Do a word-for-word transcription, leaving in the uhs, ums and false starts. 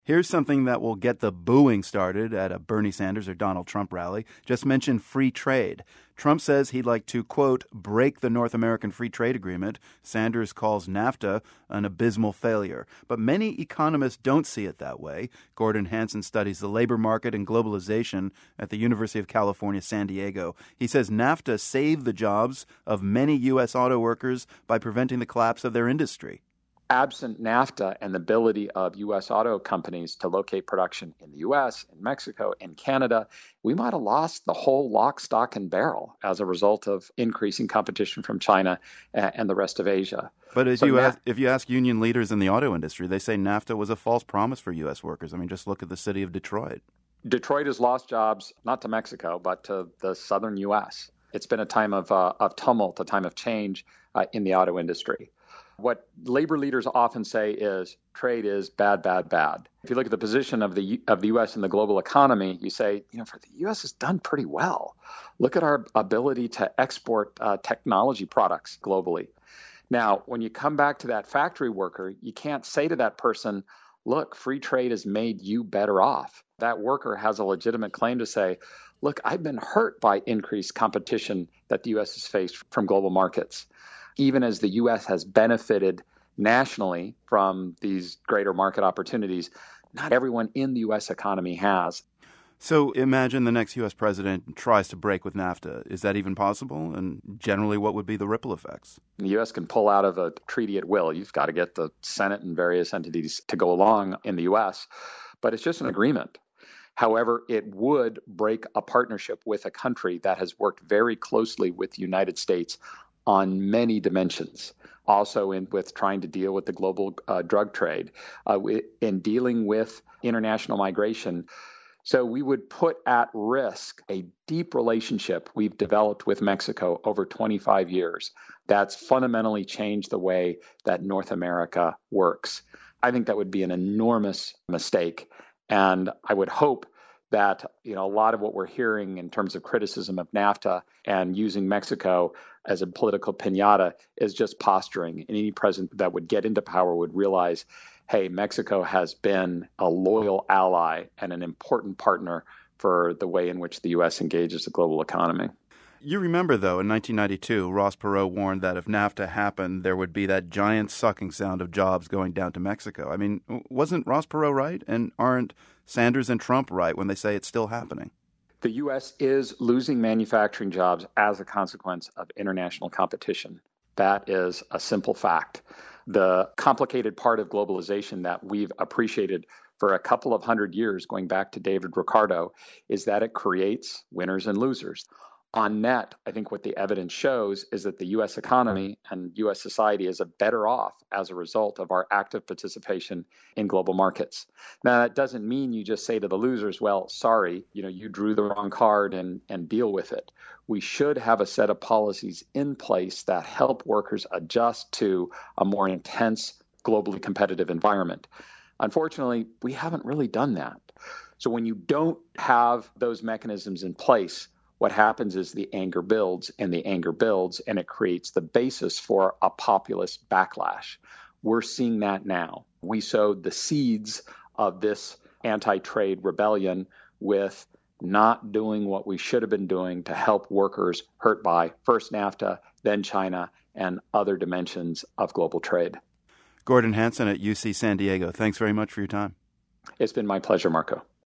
Here's something that will get the booing started at a Bernie Sanders or Donald Trump rally. Just mention free trade. Trump says he'd like to, quote, break the North American Free Trade Agreement. Sanders calls NAFTA an abysmal failure. But many economists don't see it that way. Gordon Hanson studies the labor market and globalization at the University of California, San Diego. He says NAFTA saved the jobs of many U S auto workers by preventing the collapse of their industry. Absent NAFTA and the ability of U S auto companies to locate production in the U S, in Mexico, in Canada, we might have lost the whole lock, stock, and barrel as a result of increasing competition from China and the rest of Asia. But as so you Na- ask, if you ask union leaders in the auto industry, they say NAFTA was a false promise for U S workers. I mean, just look at the city of Detroit. Detroit has lost jobs, not to Mexico, but to the southern U S. It's been a time of, uh, of tumult, a time of change uh, in the auto industry. What labor leaders often say is trade is bad, bad, bad. If you look at the position of the of the U S in the global economy, you say, you know, for the U S has done pretty well. Look at our ability to export uh, technology products globally. Now, when you come back to that factory worker, you can't say to that person, look, free trade has made you better off. That worker has a legitimate claim to say, look, I've been hurt by increased competition that the U S has faced from global markets. Even as the U S has benefited nationally from these greater market opportunities, not everyone in the U S economy has. So imagine the next U S president tries to break with NAFTA. Is that even possible? And generally, what would be the ripple effects? The U S can pull out of a treaty at will. You've got to get the Senate and various entities to go along in the U S, but it's just an agreement. However, it would break a partnership with a country that has worked very closely with the United States on many dimensions, also in with trying to deal with the global uh, drug trade, uh, in dealing with international migration. So we would put at risk a deep relationship we've developed with Mexico over twenty-five years that's fundamentally changed the way that North America works. I think that would be an enormous mistake. And I would hope that, you know, a lot of what we're hearing in terms of criticism of NAFTA and using Mexico as a political piñata is just posturing. And any president that would get into power would realize, hey, Mexico has been a loyal ally and an important partner for the way in which the U S engages the global economy. You remember, though, in nineteen ninety-two, Ross Perot warned that if NAFTA happened, there would be that giant sucking sound of jobs going down to Mexico. I mean, wasn't Ross Perot right? And aren't Sanders and Trump right when they say it's still happening? The U S is losing manufacturing jobs as a consequence of international competition. That is a simple fact. The complicated part of globalization that we've appreciated for a couple of hundred years, going back to David Ricardo, is that it creates winners and losers. On net, I think what the evidence shows is that the U S economy and U S society is better off as a result of our active participation in global markets. Now, that doesn't mean you just say to the losers, well, sorry, you know, you drew the wrong card and, and deal with it. We should have a set of policies in place that help workers adjust to a more intense, globally competitive environment. Unfortunately, we haven't really done that. So when you don't have those mechanisms in place, what happens is the anger builds and the anger builds, and it creates the basis for a populist backlash. We're seeing that now. We sowed the seeds of this anti-trade rebellion with not doing what we should have been doing to help workers hurt by first NAFTA, then China, and other dimensions of global trade. Gordon Hanson at U C San Diego, thanks very much for your time. It's been my pleasure, Marco.